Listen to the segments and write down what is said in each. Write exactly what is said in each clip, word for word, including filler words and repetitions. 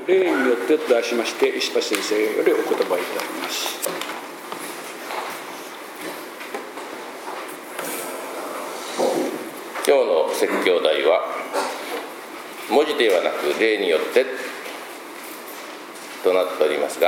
例によってと題しまして、石橋先生よりお言葉いただきます。 今日の説教題は、文字ではなく例によってとなっておりますが、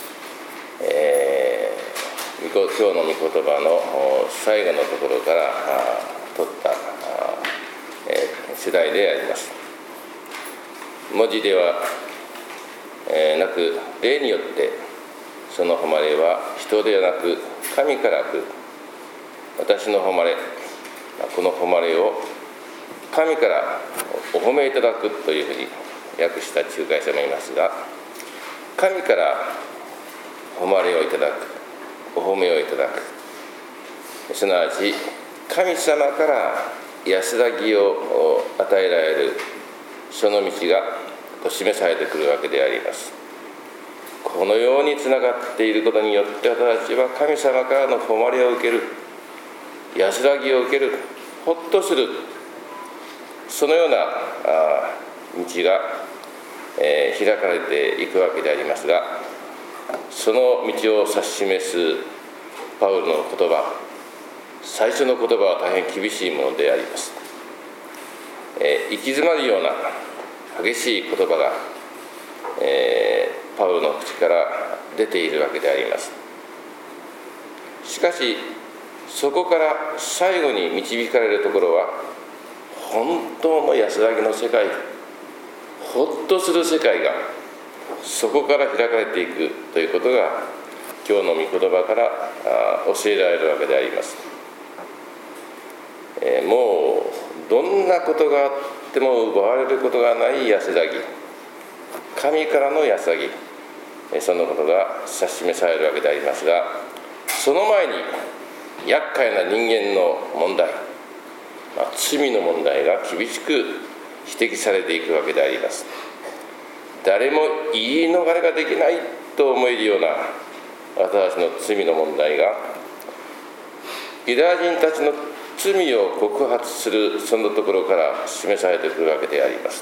えー、今日の御言葉の最後のところから取った、えー、世代であります。文字では、えー、なく例によって、その誉れは人ではなく神から来る。私の誉れ、この誉れを神からお褒めいただくというふうに訳した仲介者もいますが、神から誉れをいただく、お褒めをいただく、すなわち神様から安らぎを与えられるその道が示されてくるわけであります。このようにつながっていることによって、私たちは神様からの誉れを受ける、安らぎを受ける、ほっとする、そのような道が、えー、開かれていくわけでありますが、その道を指し示すパウロの言葉、最初の言葉は大変厳しいものであります。えー、行き詰まるような激しい言葉が、えー、パウロの口から出ているわけであります。しかしそこから最後に導かれるところは、本当の安らぎの世界、ほっとする世界がそこから開かれていくということが、今日の御言葉から教えられるわけであります。えー、もうどんなことがあっても奪われることがない安らぎ、神からの安らぎ、そのことが指し示されるわけでありますが、その前に厄介な人間の問題、まあ、罪の問題が厳しく指摘されていくわけであります。誰も言い逃れができないと思えるような私の罪の問題が、ユダヤ人たちの罪を告発するそのところから示されてくるわけであります。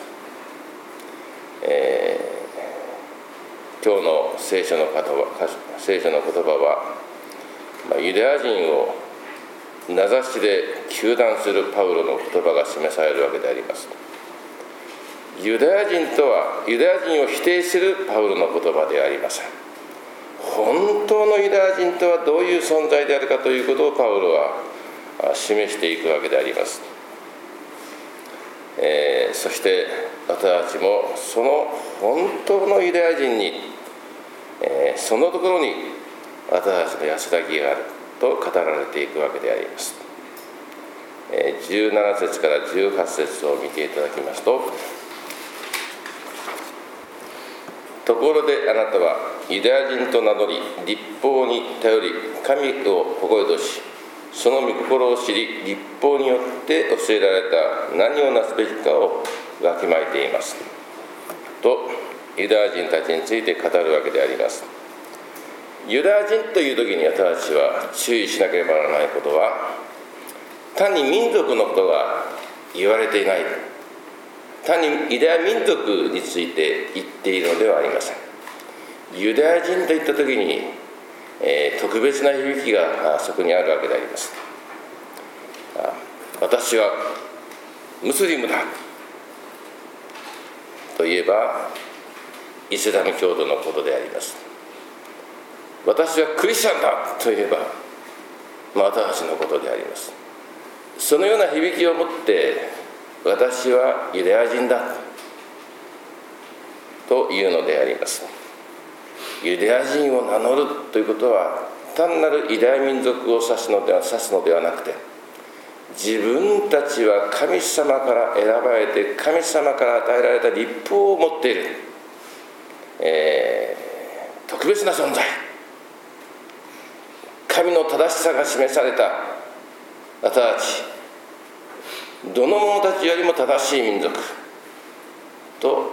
えー、今日の聖書の言葉、聖書の言葉は、まあ、ユダヤ人を名指しで糾弾するパウロの言葉が示されるわけであります。ユダヤ人とは、ユダヤ人を否定するパウロの言葉ではありません。本当のユダヤ人とはどういう存在であるかということをパウロは示していくわけであります。えー、そして私たちもその本当のユダヤ人に、えー、そのところに私たちの安らぎがあると語られていくわけであります。えー、じゅうなな節からじゅうはち節を見ていただきますと、ところであなたはユダヤ人と名乗り、律法に頼り、神を誇りとし、その御心を知り、律法によって教えられた何をなすべきかをわきまえていますと、ユダヤ人たちについて語るわけであります。ユダヤ人という時に私たちは注意しなければならないことは、単に民族のことが言われていない、単にユダヤ民族について言っているのではありません。ユダヤ人といった時に、えー、特別な響きがそこにあるわけであります。あ、私はムスリムだと言えばイスラム教徒のことであります。私はクリスチャンだと言えば、まあ、私のことであります。そのような響きを持って私はユダヤ人だというのであります。ユダヤ人を名乗るということは、単なるユダヤ民族を指すのでは、指すのではなくて、自分たちは神様から選ばれて、神様から与えられた律法を持っている、えー、特別な存在、神の正しさが示された私たち、どの者たちよりも正しい民族と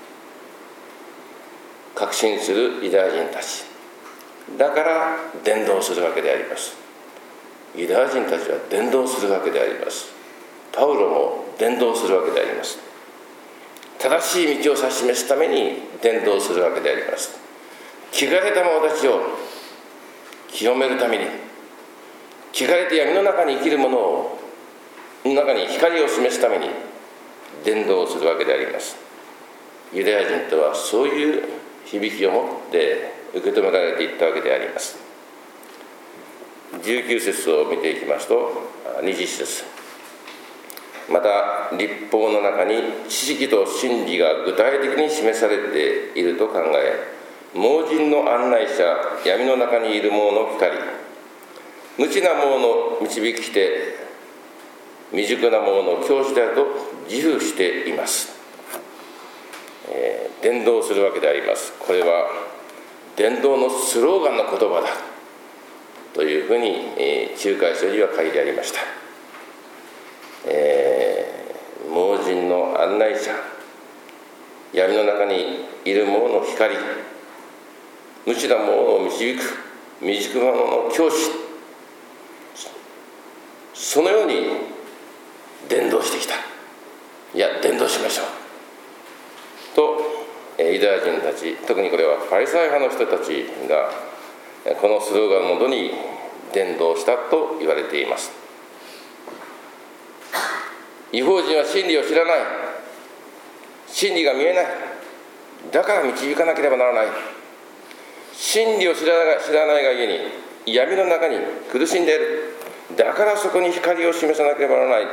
確信するユダヤ人たちだから伝道するわけであります。ユダヤ人たちは伝道するわけであります。パウロも伝道するわけであります。 正しい道を指し示すために伝道するわけであります。汚れた者たちを清めるために、汚れて闇の中に生きる者をの中に光を示すために伝道するわけであります。ユダヤ人とはそういう響きを持って受け止められていったわけであります。じゅうきゅう節を見ていきますと、にじゅっ節、また律法の中に知識と真理が具体的に示されていると考え、盲人の案内者、闇の中にいる者の光、無知な者の導き手、未熟な者の教師であると自負しています。えー、伝道するわけであります。これは伝道のスローガンの言葉だというふうに、えー、仲介書には書いてありました。えー、盲人の案内者、闇の中にいる者の光、無知な者を導く未熟者の教師、そのように伝道してきた。いや、伝道しましょうと、ユダヤ人たち、特にこれはパリサイ派の人たちがこのスローガンのもとに伝道したと言われています。異邦人は真理を知らない、真理が見えない、だから導かなければならない。真理を知らない、知らないがゆえに闇の中に苦しんでいる、だからそこに光を示さなければならない。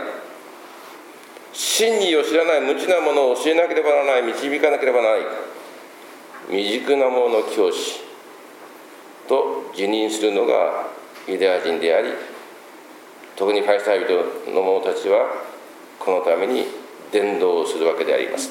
真理を知らない、無知なものを教えなければならない、導かなければならない。未熟な者の教師と自認するのがユダヤ人であり、特にパリサイ人の者たちはこのために伝道をするわけであります。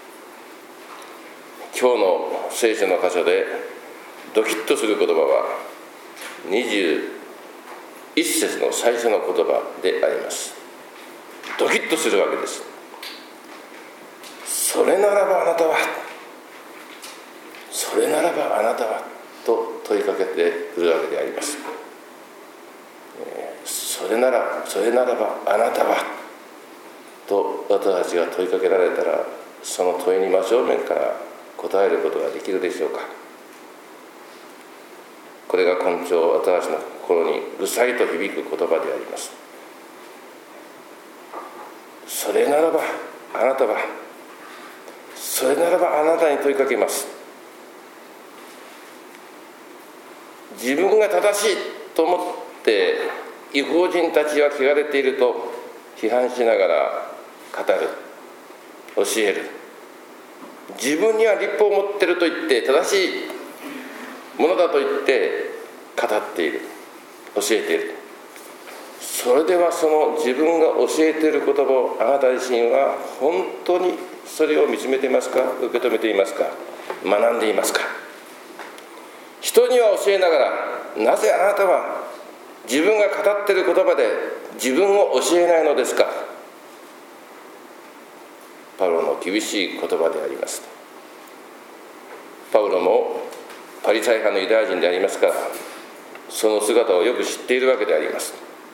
今日の聖書の箇所でドキッとする言葉はにじゅういち節の最初の言葉であります。ドキッとするわけです。それならばあなたは、それならばあなたはと問いかけてくるわけであります。それならそれならばあなたはと私たちが問いかけられたら、その問いに真正面から答えることができるでしょうか。これが根性、私たちの心にうるさいと響く言葉であります。それならばあなたは、それならばあなたに問いかけます。自分が正しいと思って異邦人たちは汚れていると批判しながら語る、教える。自分には律法を持っていると言って正しいものだと言って語っている、教えている。それではその自分が教えている言葉をあなた自身は本当にそれを見つめていますか、受け止めていますか、学んでいますか。人には教えながら、なぜあなたは自分が語っている言葉で自分を教えないのですか。パウロの厳しい言葉であります。パウロもパリサイ派のユダヤ人でありますから、その姿をよく知っているわけであります。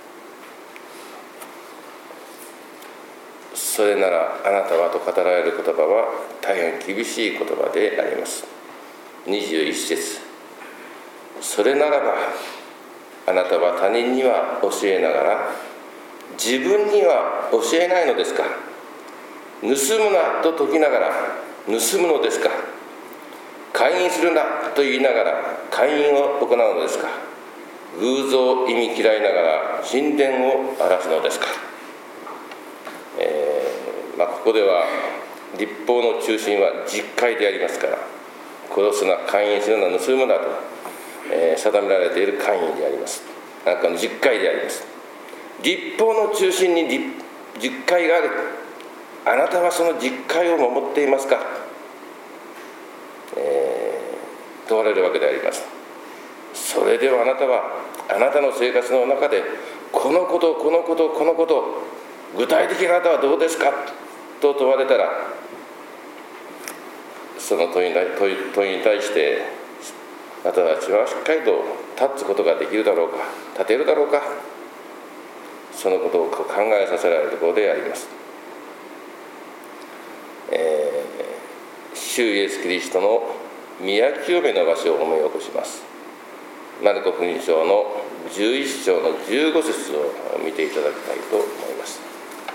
それならあなたはと語られる言葉は大変厳しい言葉であります。にじゅういち節、それならばあなたは他人には教えながら自分には教えないのですか。盗むなと説きながら盗むのですか。姦淫するなと言いながら姦淫を行うのですか。偶像を忌み嫌いながら神殿を荒らすのですか。えーまあ、ここでは律法の中心は実戒でありますから、殺すな、姦淫するな、盗むなと、えー、定められている姦淫であります。なんかの実戒であります。律法の中心に実戒がある。あなたはその実戒を守っていますか、えー、問われるわけであります。それではあなたはあなたの生活の中でこのことこのことこのこと具体的なあなたはどうですかと問われたら、その問いに、問い、問いに対してあなたたちはしっかりと立つことができるだろうか、立てるだろうか、そのことを考えさせられるところであります。え主イエスキリストの宮清めの場所を思い起こします。マルコ福音書のじゅういっ章のじゅうご節を見ていただきたいと思います。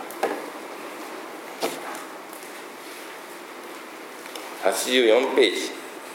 はちじゅうよんページ。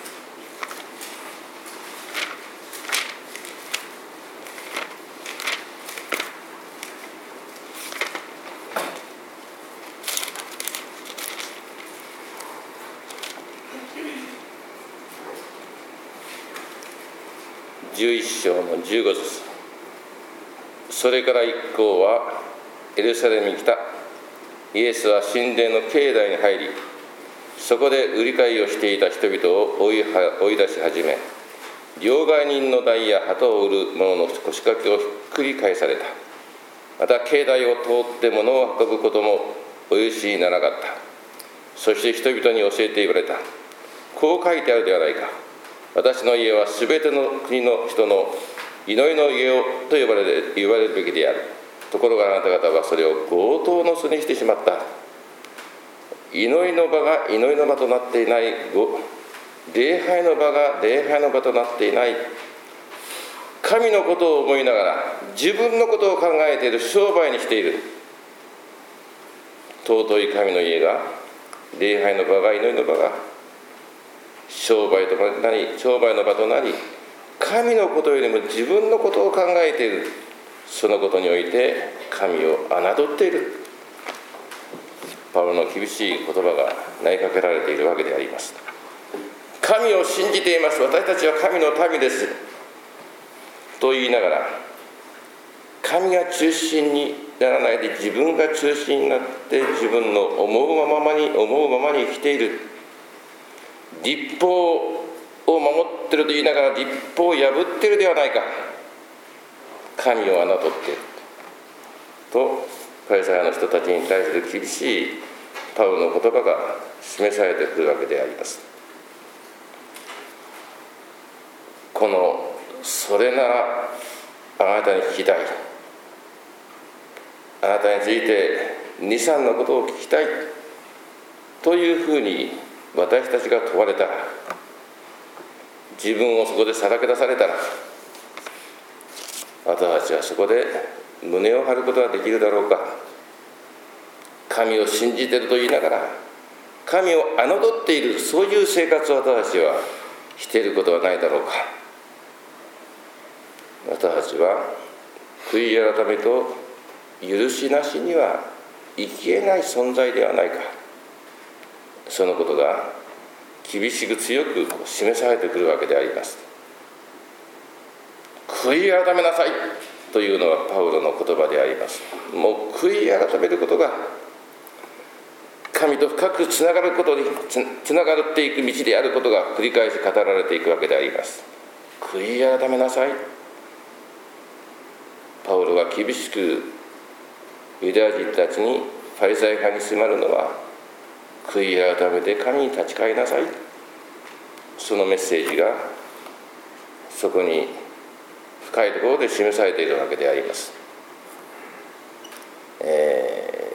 じゅういっ章のじゅうご節。それから一行はエルサレムに来た。イエスは神殿の境内に入り、そこで売り買いをしていた人々を追い追い出し始め、両替人の台や旗を売る者の腰掛けをひっくり返された。また境内を通って物を運ぶこともお許しにならなかった。そして人々に教えて言われた。こう書いてあるではないか。私の家はすべての国の人の祈りの家をと呼ばれる言われるべきである。ところがあなた方はそれを強盗の巣にしてしまった。祈りの場が祈りの場となっていない、礼拝の場が礼拝の場となっていない、神のことを思いながら自分のことを考えている商売にしている。尊い神の家が、礼拝の場が、祈りの場が商売となり、商売の場となり、神のことよりも自分のことを考えている。そのことにおいて神を侮っている。パウロの厳しい言葉が投げかけられているわけであります。神を信じています、私たちは神の民ですと言いながら、神が中心にならないで自分が中心になって自分の思うままに思うままに生きている。律法を守っていると言いながら律法を破っているではないか。神を侮っているとパリサイの人たちに対する厳しいパウロの言葉が示されてくるわけであります。このそれならあなたに聞きたい、あなたについてに、さんのことを聞きたいというふうに私たちが問われたら、自分をそこでさらけ出されたら、私たちはそこで胸を張ることができるだろうか。神を信じていると言いながら神を侮っている、そういう生活を私たちはしていることはないだろうか。私たちは悔い改めと許しなしには生きえない存在ではないか。そのことが厳しく強く示されてくるわけであります。悔い改めなさいというのはパウロの言葉であります。もう悔い改めることが神と深くつながることにつながっていく道であることが繰り返し語られていくわけであります。悔い改めなさい。パウロが厳しくユダヤ人たちに、ファリサイ派に迫るのは、悔い改めて神に立ち返りなさい、そのメッセージがそこに深いところで示されているわけであります。え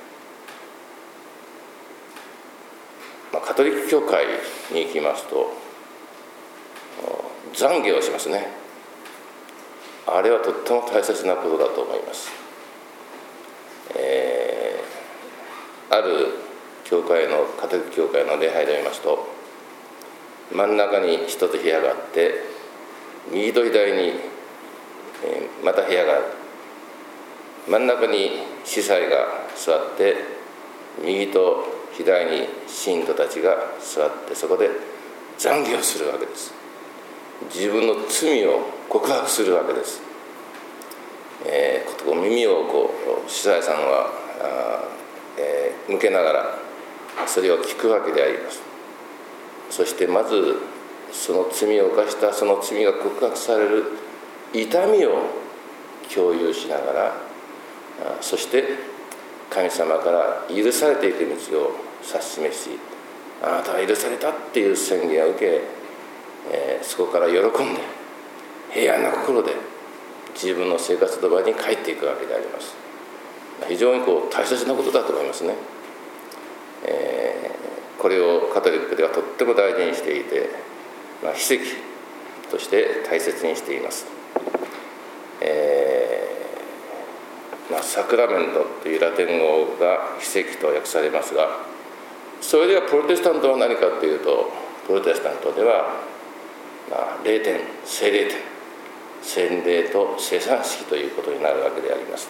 ーまあ、カトリック教会に行きますと懺悔をしますね。あれはとっても大切なことだと思います。えー、ある教会のカトリック教会の礼拝で見ますと、真ん中に一つ部屋があって、右と左にまた部屋がある。真ん中に司祭が座って、右と左に信徒たちが座って、そこで懺悔をするわけです。自分の罪を告白するわけです。えー、耳をこう司祭さんは、えー、向けながらそれを聞くわけであります。そしてまずその罪を犯したその罪が告白される痛みを共有しながら、そして神様から許されていく道を指し示し、あなたは許されたっていう宣言を受け、えー、そこから喜んで平安な心で自分の生活の場に帰っていくわけであります。非常にこう大切なことだと思いますね。えこれをカトリックではとっても大事にしていて、まあ、秘跡として大切にしています。えーまあ、サクラメントというラテン語が秘跡と訳されますが、それではプロテスタントは何かというと、プロテスタントでは、まあ、霊典、聖霊典、洗礼と生産式ということになるわけであります。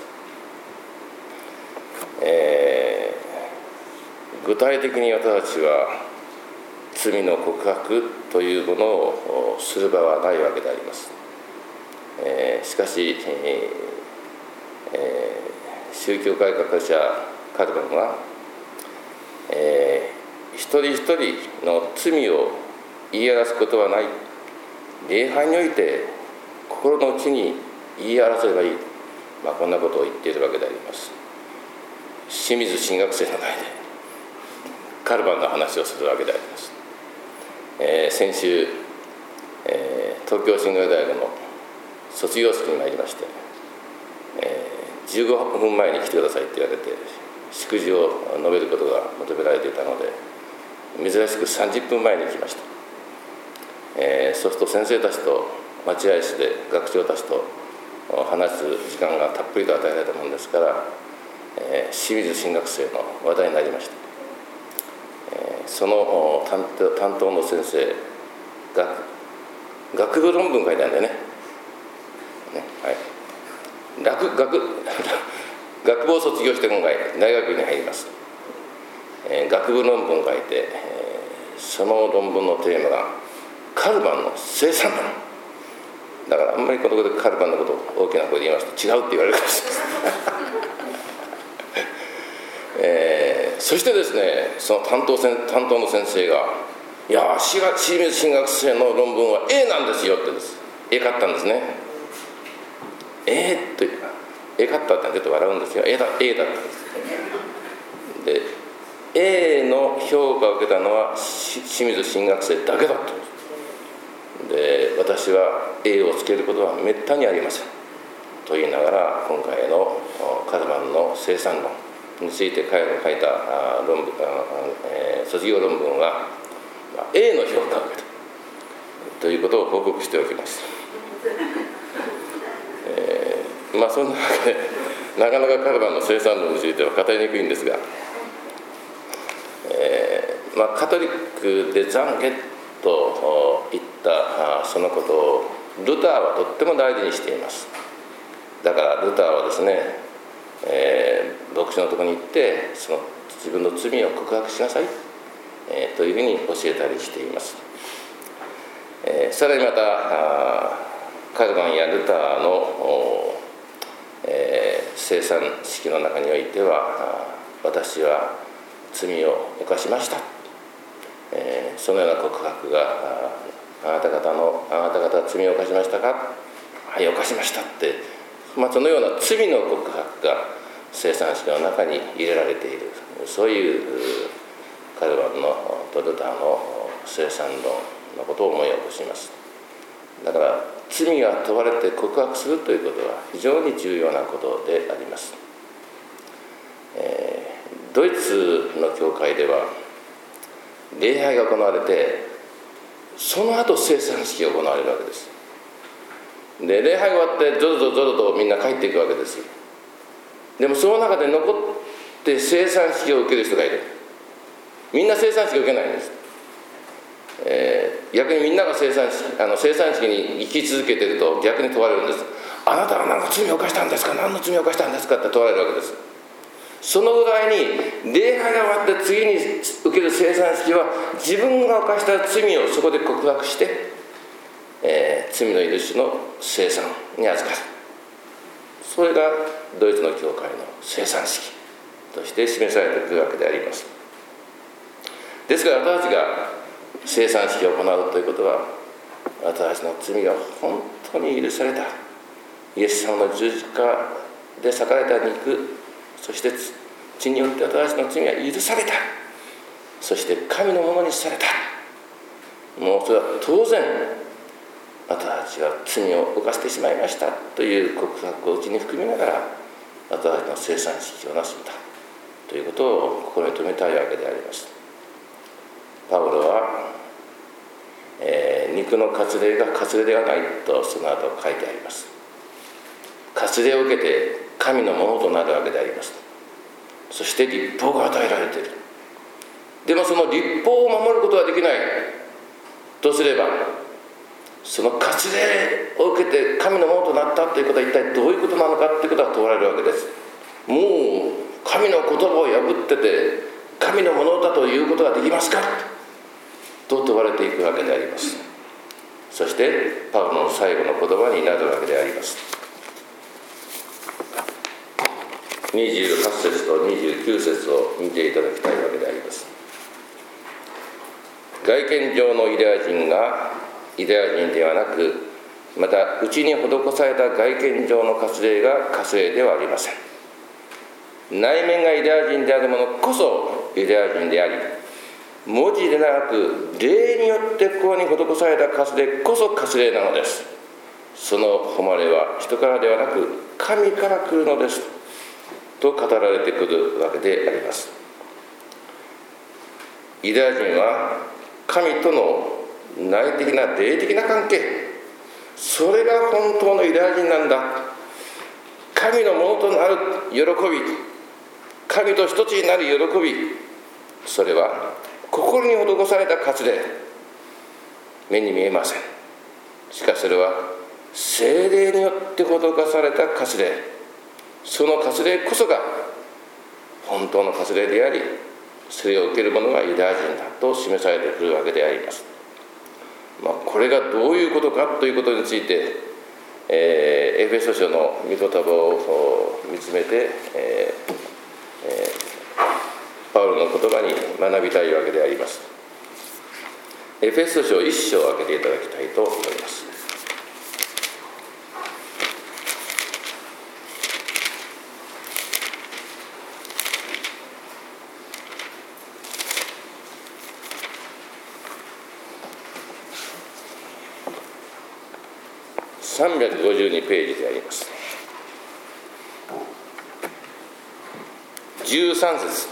えー、具体的に私たちは罪の告白というものをする場はないわけであります。えー、しかし、えーえー、宗教改革者カルバンは、えー、一人一人の罪を言い表すことはない、礼拝において心の内に言い表せばいい、まあ、こんなことを言っているわけであります。清水神学生の前でカルバンの話をするわけであります。えー、先週、えー、東京神学大学の卒業式に参りまして、えー、じゅうごふんまえに来てくださいって言われて祝辞を述べることが求められていたので、珍しくさんじゅっぷんまえに来ました。えー、そうすると先生たちと待合室で学長たちと話す時間がたっぷりと与えられたものですから、えー、清水神学生の話題になりました。えー、その担当、担当の先生が学部論文書いてあるんだよね。ね、はい、学学学部を卒業して今回大学に入ります。えー、学部論文書いて、えー、その論文のテーマがカルバンの生産論だから、あんまりこのことでカルバンのことを大きな声で言いますと違うって言われるかもしれないえー、そしてですね、その担当せん担当の先生が「いや清水神学生の論文は A なんですよ」ってです。A 買ったんですね。A というか A 買ったってちょっと笑うんですよ。 A だ, A だったんです。で A の評価を受けたのは清水神学生だけだったんです。で私は A をつけることはめったにありませんと言いながら、今回のカルバンの生産論について彼が書いた論文、えー、卒業論文は A の評価を受けたということを報告しておきます。えー、まあそんなわけでなかなかカルバンの生産論については語りにくいんですが、えーまあ、カトリックで懺悔と言ったそのことをルターはとっても大事にしています。だからルターはですね、えー、牧師のところに行ってその自分の罪を告白しなさい、えー、というふうに教えたりしています。えー、さらにまたカルバンやルターの、えー、生産式の中においては、私は罪を犯しました、えー、そのような告白が、あなた方のあなた方は罪を犯しましたか、はい犯しましたって、まあ、そのような罪の告白が生産式の中に入れられている、そういうカルバンのとルターの生産論のことを思い起こします。だから罪が問われて告白するということは非常に重要なことであります。えー、ドイツの教会では礼拝が行われて、その後生産式が行われるわけです。で礼拝が終わってゾロゾロゾロとみんな帰っていくわけです。でもその中で残って生産式を受ける人がいる。みんな生産式を受けないんです。えー、逆にみんなが生産式あの生産式に生き続けていると逆に問われるんです。あなたは何か罪を犯したんですか、何の罪を犯したんですかって問われるわけです。そのぐらいに礼拝が終わって次に受ける生産式は自分が犯した罪をそこで告白して、えー、罪の許しの生産に預かる。それがドイツの教会の生産式として示されてくるわけであります。ですから私たちが生産式を行うということは、私たちの罪が本当に許された、イエス様の十字架で裂かれた肉、そして血によって私たちの罪は許された、そして神のものにされた。もうそれは当然私たちは罪を犯してしまいましたという告白を内に含みながら、私たちの生産式をなすんだということを心に留めたいわけであります。 パウロは、えー、肉の割礼が割礼ではないとその後書いてあります。割礼を受けて神のものとなるわけであります。そして律法が与えられている。でもその律法を守ることはできないとすれば、その割礼を受けて神のものとなったということは一体どういうことなのかということが問われるわけです。もう神の言葉を破ってて神のものだということができますかと問われていくわけであります。そしてパウロの最後の言葉になるわけであります。にじゅうはち節とにじゅうきゅう節を見ていただきたいわけであります。外見上のユダヤ人がユダヤ人ではなく、また内に施された外見上の割礼が割礼ではありません。内面がユダヤ人である者こそユダヤ人であり、文字でなく霊によってここに施された割礼こそ割礼なのです。その誉れは人からではなく神から来るのですと語られてくるわけであります。ユダヤ人は神との内的な霊的な関係、それが本当のユダヤ人なんだ。神のものとなる喜び、神と一つになる喜び、それは心に施された割礼、目に見えません。しかしそれは聖霊によって施された割礼、その割礼こそが本当の割礼であり、それを受ける者がユダヤ人だと示されてくるわけであります。まあ、これがどういうことかということについて、えー、エフェソ書の御言葉を見つめて、えーえー、パウロの言葉に学びたいわけであります。エフェソ書一章を開けていただきたいと思います。さんびゃくごじゅうにページであります。じゅうさん節、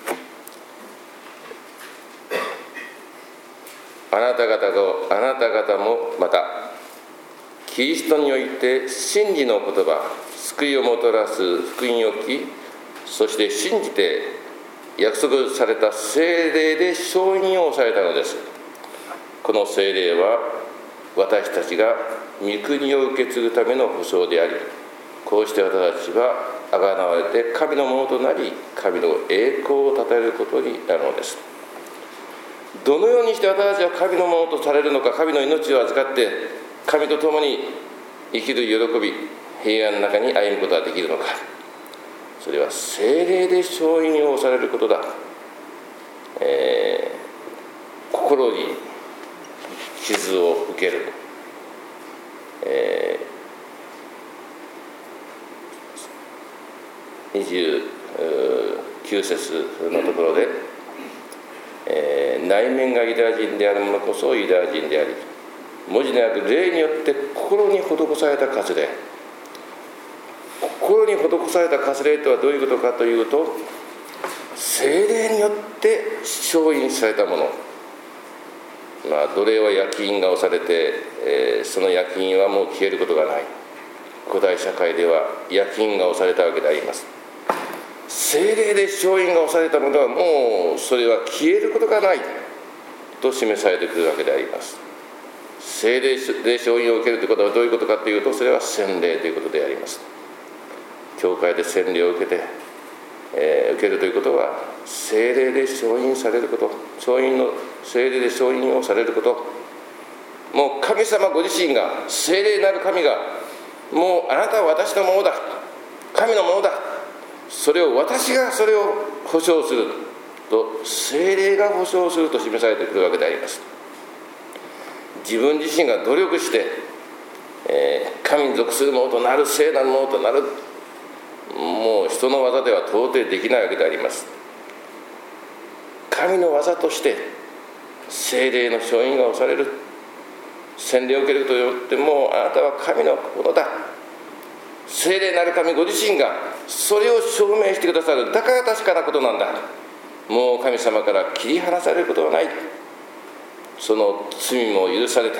あなた方があなた方もまたキリストにおいて真理の言葉、救いをもたらす福音を聞き、そして信じて約束された聖霊で承認をされたのです。この聖霊は私たちが御国を受け継ぐための保証であり、こうして私たちはあがなわれて神のものとなり、神の栄光をたたえることになるのです。どのようにして私たちは神のものとされるのか、神の命を預かって神と共に生きる喜び、平安の中に歩むことができるのか。それは聖霊で承認をされることだ。えー、心に傷を受ける、えー、にじゅうきゅう節のところで、えー、内面がユダヤ人である者こそユダヤ人であり、文字でなく霊によって心に施された割礼、心に施された割礼とはどういうことかというと、聖霊によって承認されたもの。まあ、奴隷は焼き印が押されて、えー、その焼き印はもう消えることがない。古代社会では焼き印が押されたわけであります。聖霊で承認が押されたものはもうそれは消えることがないと示されてくるわけであります。聖霊で承認を受けるということはどういうことかというと、それは洗礼ということであります。教会で洗礼を受けて、えー、受けるということは聖霊で承認されること、承認の聖霊で承認をされること、もう神様ご自身が、聖霊なる神が、もうあなたは私のものだ、神のものだ、それを私がそれを保証すると、聖霊が保証すると示されてくるわけであります。自分自身が努力して、えー、神に属するものとなる、聖なるものとなる、もう人の技では到底できないわけであります。神の技として聖霊の承認が押される、洗礼を受けることによって、もうあなたは神のものだ、聖霊なる神ご自身がそれを証明してくださる。だから確かなことなんだ。もう神様から切り離されることはない。 その罪も許されて、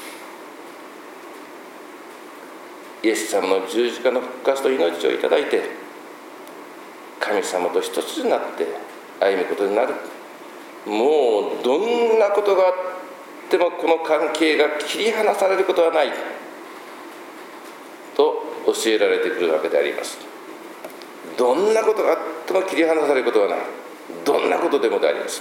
イエス様の十字架の復活と命をいただいて、神様と一つになって歩むことになる。もうどんなことがあってもこの関係が切り離されることはないと教えられてくるわけであります。どんなことがあっても切り離されることはない。どんなことでもであります。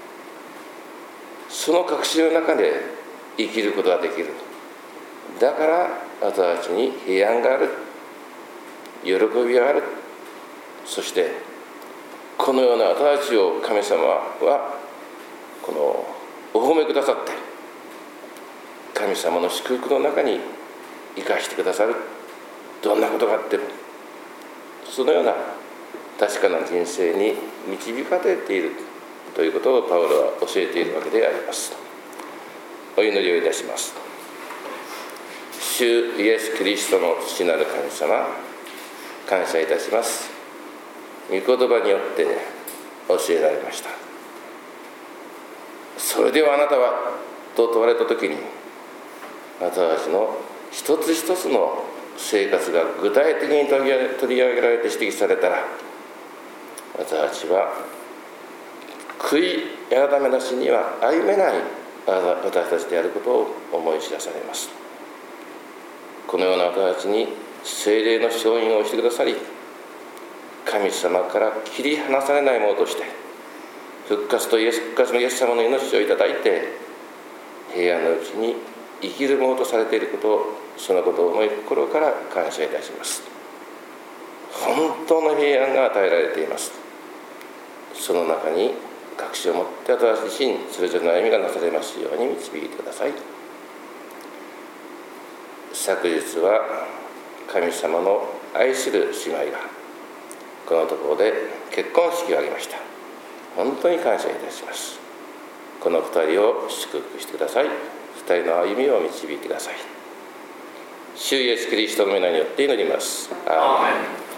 その確信の中で生きることができる。だから私たちに平安がある、喜びがある。そしてこのような私たちを神様はこのお褒めくださって、神様の祝福の中に生かしてくださる。どんなことがあってもそのような確かな人生に導かれているということをパウロは教えているわけであります。お祈りをいたします。主イエス・キリストの父なる神様、感謝いたします。御言葉によって教えられました。それではあなたはと問われたときに、私たちの一つ一つの生活が具体的に取り上げられて指摘されたら、私たちは悔い改めなしには歩めない私たちであることを思い知らされます。このような私たちに聖霊の承認をしてくださり、神様から切り離されないものとして復活とイエス復活のイエス様の命をいただいて、平安のうちに生きるものとされていることを、そのことを思い心から感謝いたします。本当の平安が与えられています。その中に確信を持って私自身それぞれの歩みがなされますように導いてください。昨日は神様の愛する姉妹がこのところで結婚式を挙げました。本当に感謝いたします。この二人を祝福してください。二人の歩みを導いてください。主イエスキリストの皆によって祈ります。アーメン。